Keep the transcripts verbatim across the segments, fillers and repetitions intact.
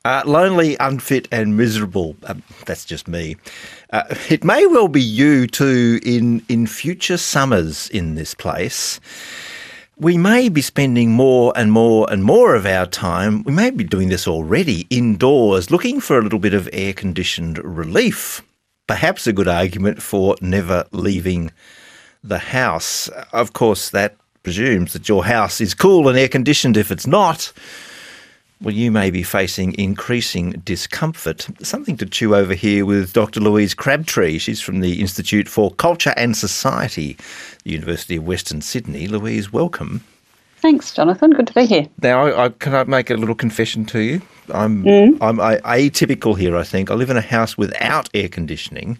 Uh, lonely, unfit and miserable. Um, that's just me. Uh, it may well be you too in, in future summers in this place. We may be spending more and more and more of our time, we may be doing this already, indoors, looking for a little bit of air-conditioned relief. Perhaps a good argument for never leaving the house. Of course, that presumes that your house is cool and air-conditioned. If it's not, well, you may be facing increasing discomfort. Something to chew over here with Doctor Louise Crabtree. She's from the Institute for Culture and Society, the University of Western Sydney. Louise, welcome. Thanks, Jonathan. Good to be here. Now, I, I, can I make a little confession to you? I'm, mm. I'm I, atypical here, I think. I live in a house without air conditioning,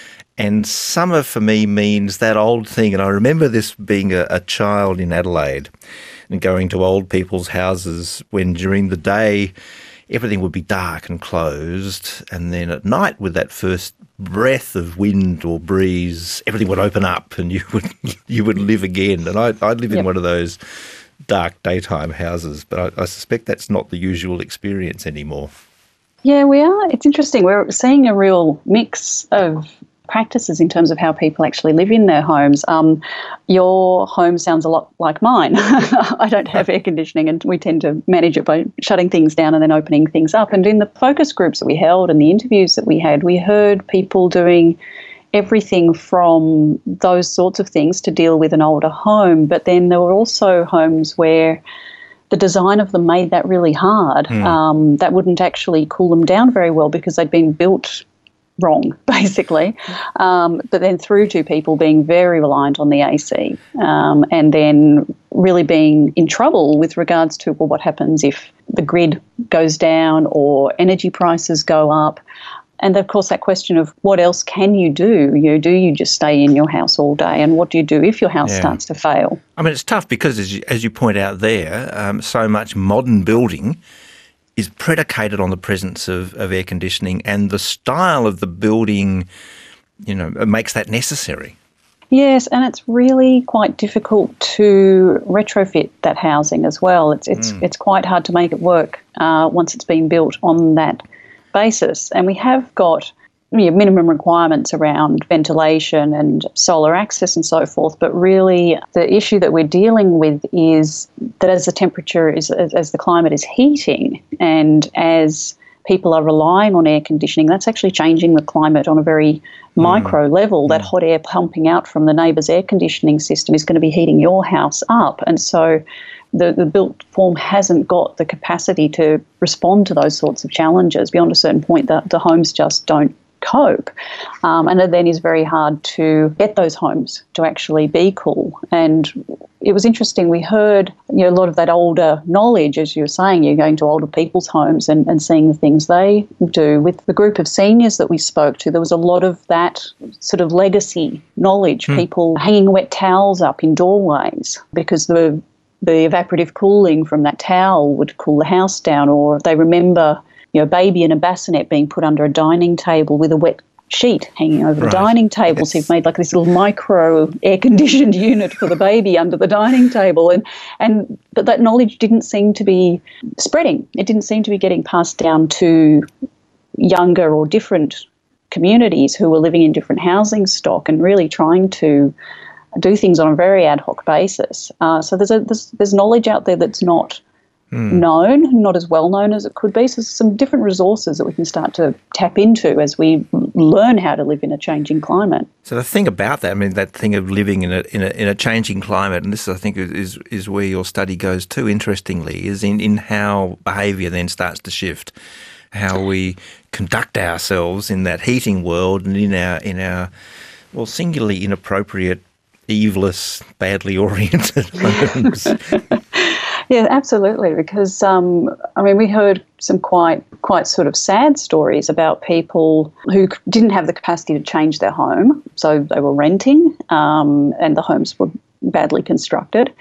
and summer for me means that old thing. And I remember this being a, a child in Adelaide and going to old people's houses when during the day everything would be dark and closed, and then at night with that first breath of wind or breeze, everything would open up and you would you would live again. And I, I live in yep. one of those dark daytime houses, but I, I suspect that's not the usual experience anymore. Yeah, we are. It's interesting. We're seeing a real mix of practices in terms of how people actually live in their homes. Um, your home sounds a lot like mine. I don't have air conditioning, and we tend to manage it by shutting things down and then opening things up. And in the focus groups that we held and the interviews that we had, we heard people doing everything from those sorts of things to deal with an older home. But then there were also homes where the design of them made that really hard. Mm. Um, that wouldn't actually cool them down very well because they'd been built wrong, basically, um, but then through to people being very reliant on the A C um, and then really being in trouble with regards to, well, what happens if the grid goes down or energy prices go up? And, of course, that question of what else can you do? You know, do you just stay in your house all day? And what do you do if your house yeah. starts to fail? I mean, it's tough because, as you, as you point out there, um, so much modern building is predicated on the presence of, of air conditioning, and the style of the building, you know, makes that necessary. Yes, and it's really quite difficult to retrofit that housing as well. It's it's mm. it's quite hard to make it work uh, once it's been built on that basis. And we have got you know, minimum requirements around ventilation and solar access and so forth, but really the issue that we're dealing with is that as the temperature is, as, as the climate is heating and as people are relying on air conditioning, that's actually changing the climate on a very mm. micro level. Mm. That hot air pumping out from the neighbour's air conditioning system is going to be heating your house up. And so the, the built form hasn't got the capacity to respond to those sorts of challenges. Beyond a certain point, the, the homes just don't cope. Um, and it then is very hard to get those homes to actually be cool. And it was interesting, we heard you know, a lot of that older knowledge, as you were saying, you're going to older people's homes and, and seeing the things they do. With the group of seniors that we spoke to, there was a lot of that sort of legacy knowledge, hmm. people hanging wet towels up in doorways because the the evaporative cooling from that towel would cool the house down, or they remember you know, a baby in a bassinet being put under a dining table with a wet sheet hanging over right. the dining table. Yes. So you've made like this little micro air-conditioned unit for the baby under the dining table. And, and but that knowledge didn't seem to be spreading. It didn't seem to be getting passed down to younger or different communities who were living in different housing stock and really trying to do things on a very ad hoc basis. Uh, so there's, a, there's, there's knowledge out there that's not Mm. known, not as well known as it could be. So some different resources that we can start to tap into as we learn how to live in a changing climate. So the thing about that, I mean, that thing of living in a in a, in a changing climate, and this I think is is where your study goes too, interestingly, is in, in how behaviour then starts to shift, how we conduct ourselves in that heating world and in our in our well singularly inappropriate, eveless, badly oriented homes. Yeah, absolutely, because, um, I mean, we heard some quite quite sort of sad stories about people who didn't have the capacity to change their home, so they were renting um, and the homes were badly constructed,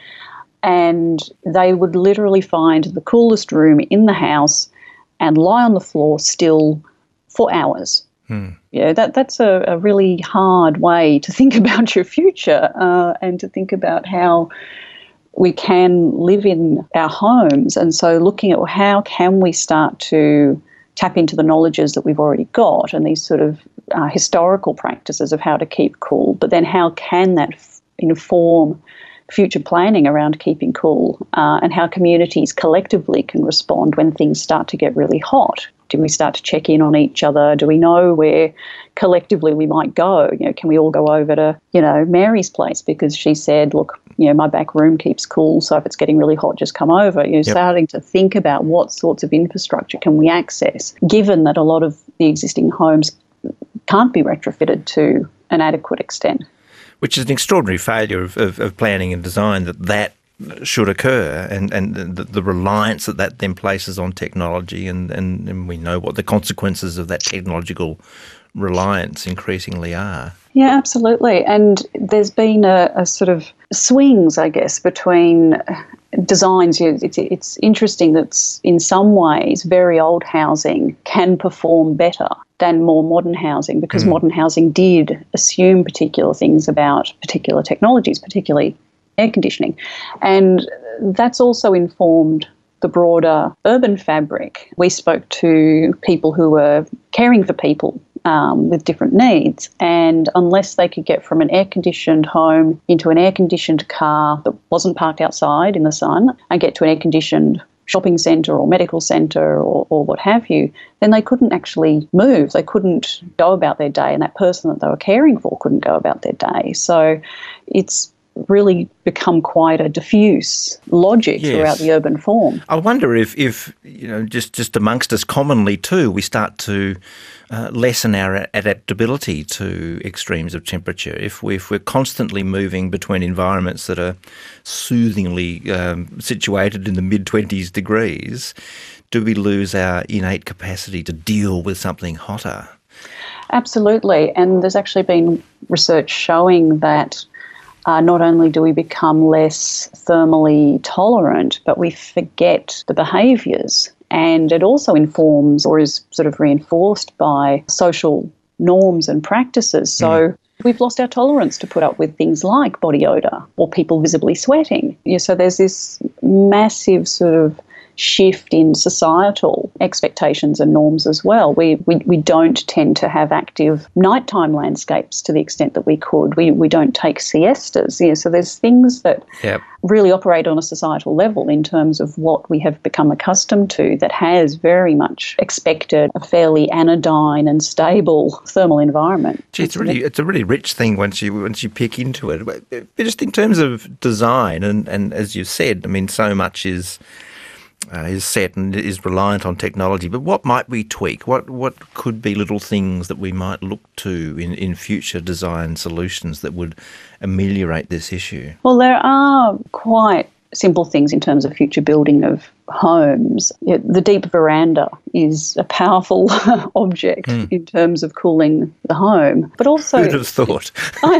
and they would literally find the coolest room in the house and lie on the floor still for hours. Hmm. Yeah, that that's a, a really hard way to think about your future uh, and to think about how we can live in our homes. And so looking at how can we start to tap into the knowledges that we've already got and these sort of uh, historical practices of how to keep cool, but then how can that f- inform future planning around keeping cool, uh, and how communities collectively can respond when things start to get really hot. Do we start to check in on each other? Do we know where collectively we might go? You know, can we all go over to, you know, Mary's place because she said, look, you know, my back room keeps cool, so if it's getting really hot, just come over. You're yep. starting to think about what sorts of infrastructure can we access, given that a lot of the existing homes can't be retrofitted to an adequate extent. Which is an extraordinary failure of, of, of planning and design that that should occur, and, and the, the reliance that that then places on technology, and, and, and we know what the consequences of that technological reliance increasingly are. Yeah, absolutely. And there's been a, a sort of swings, I guess, between designs. It's, it's interesting that in some ways very old housing can perform better than more modern housing, because mm. modern housing did assume particular things about particular technologies, particularly air conditioning. And that's also informed the broader urban fabric. We spoke to people who were caring for people um, with different needs, and unless they could get from an air-conditioned home into an air-conditioned car that wasn't parked outside in the sun and get to an air-conditioned shopping centre or medical centre or, or what have you, then they couldn't actually move. They couldn't go about their day, and that person that they were caring for couldn't go about their day. So it's really become quite a diffuse logic yes. throughout the urban form. I wonder if, if you know, just, just amongst us commonly too, we start to uh, lessen our adaptability to extremes of temperature. If, we, if we're constantly moving between environments that are soothingly um, situated in the mid-twenties degrees, do we lose our innate capacity to deal with something hotter? Absolutely. And there's actually been research showing that Uh, not only do we become less thermally tolerant, but we forget the behaviours. And it also informs or is sort of reinforced by social norms and practices. So mm. we've lost our tolerance to put up with things like body odour or people visibly sweating. Yeah, so there's this massive sort of shift in societal expectations and norms as well. We, we we don't tend to have active nighttime landscapes to the extent that we could. We we don't take siestas. Yeah, so there's things that yep. really operate on a societal level in terms of what we have become accustomed to that has very much expected a fairly anodyne and stable thermal environment. Gee, it's really it's a really rich thing once you once you pick into it. But just in terms of design, and, and as you said, I mean, so much is Uh, is set and is reliant on technology, but what might we tweak? What what could be little things that we might look to in, in future design solutions that would ameliorate this issue? Well, there are quite simple things in terms of future building of homes. The deep veranda is a powerful object mm. in terms of cooling the home, but also... Who'd have thought?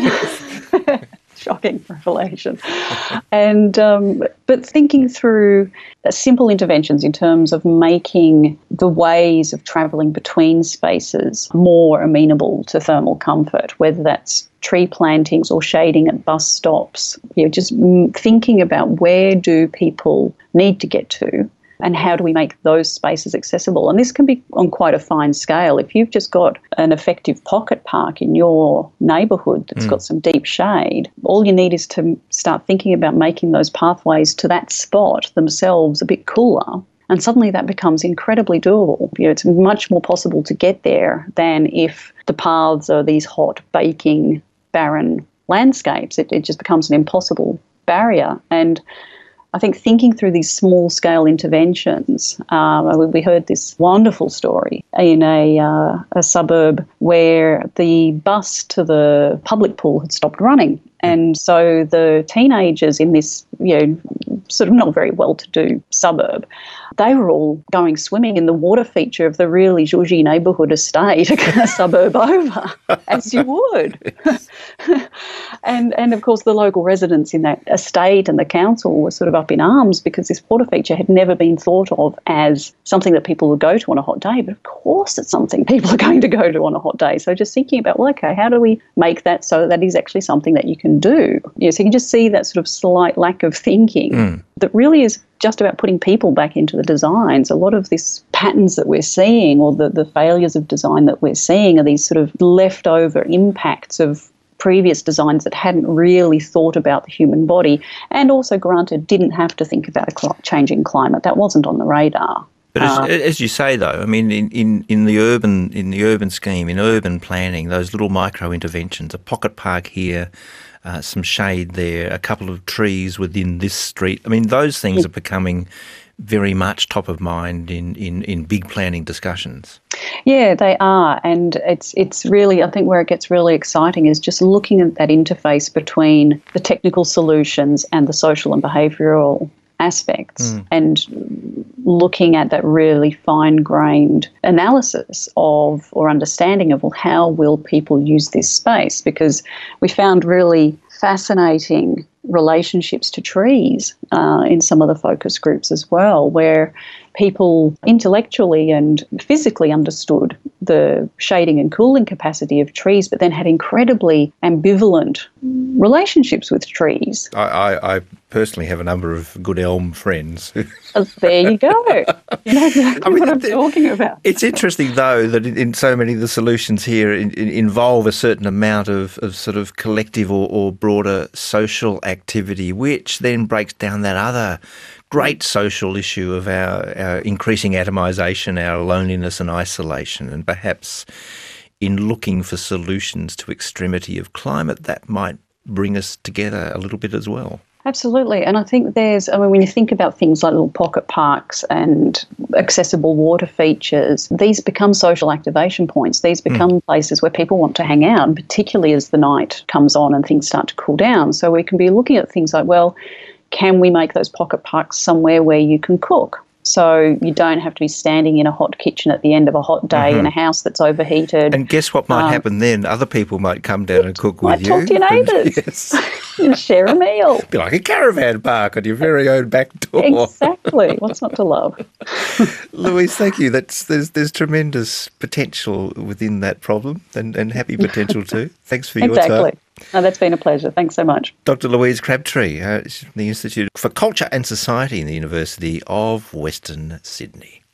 Shocking revelation. And um, but thinking through simple interventions in terms of making the ways of travelling between spaces more amenable to thermal comfort, whether that's tree plantings or shading at bus stops, you know, just thinking about where do people need to get to and how do we make those spaces accessible. And this can be on quite a fine scale. If you've just got an effective pocket park in your neighbourhood that's mm. got some deep shade, all you need is to start thinking about making those pathways to that spot themselves a bit cooler. And suddenly that becomes incredibly doable. You know, it's much more possible to get there than if the paths are these hot, baking, barren landscapes. It, it just becomes an impossible barrier. And I think thinking through these small-scale interventions, um, we heard this wonderful story in a, uh, a suburb where the bus to the public pool had stopped running. And so the teenagers in this, you know, sort of not very well-to-do suburb, they were all going swimming in the water feature of the really zhuzhy neighbourhood estate a suburb over, as you would. and, and, of course, the local residents in that estate and the council were sort of up in arms because this water feature had never been thought of as something that people would go to on a hot day. But, of course, it's something people are going to go to on a hot day. So just thinking about, well, okay, how do we make that so that is actually something that you can do? You know, so you can just see that sort of slight lack of thinking mm. Mm. that really is just about putting people back into the designs. A lot of these patterns that we're seeing, or the, the failures of design that we're seeing, are these sort of leftover impacts of previous designs that hadn't really thought about the human body, and also, granted, didn't have to think about a cl- changing climate. That wasn't on the radar. But as, Uh, as you say, though, I mean, in, in, in the urban in the urban scheme, in urban planning, those little micro interventions, a pocket park here, uh, some shade there, a couple of trees within this street. I mean, those things are becoming very much top of mind in, in, in big planning discussions. Yeah, they are, and it's it's really, I think where it gets really exciting is just looking at that interface between the technical solutions and the social and behavioural aspects, Mm. and looking at that really fine-grained analysis of, or understanding of, well, how will people use this space? Because we found really fascinating relationships to trees uh, in some of the focus groups as well, where people intellectually and physically understood the shading and cooling capacity of trees, but then had incredibly ambivalent relationships with trees. I, I, I personally have a number of good elm friends. Uh, there you go. You know exactly I mean, what I'm the- talking about. It's interesting, though, that in, in so many of the solutions here in, in, involve a certain amount of, of sort of collective or, or broader social activity, which then breaks down that other great social issue of our, our increasing atomisation, our loneliness and isolation, and perhaps in looking for solutions to extremity of climate, that might bring us together a little bit as well. Absolutely. And I think there's, I mean, when you think about things like little pocket parks and accessible water features, these become social activation points. These become mm. places where people want to hang out, and particularly as the night comes on and things start to cool down. So we can be looking at things like, well, can we make those pocket parks somewhere where you can cook? So you don't have to be standing in a hot kitchen at the end of a hot day Mm-hmm. in a house that's overheated. And guess what might Um, happen then? Other people might come down and cook with might you. talk to your And- neighbours. Yes. And share a meal. Be like a caravan park on your very own back door. Exactly. What's not to love? Louise, thank you. That's there's there's tremendous potential within that problem, and, and happy potential too. Thanks for your Exactly. time. No, that's been a pleasure. Thanks so much. Doctor Louise Crabtree, uh, she's from the Institute for Culture and Society in the University of Western Sydney.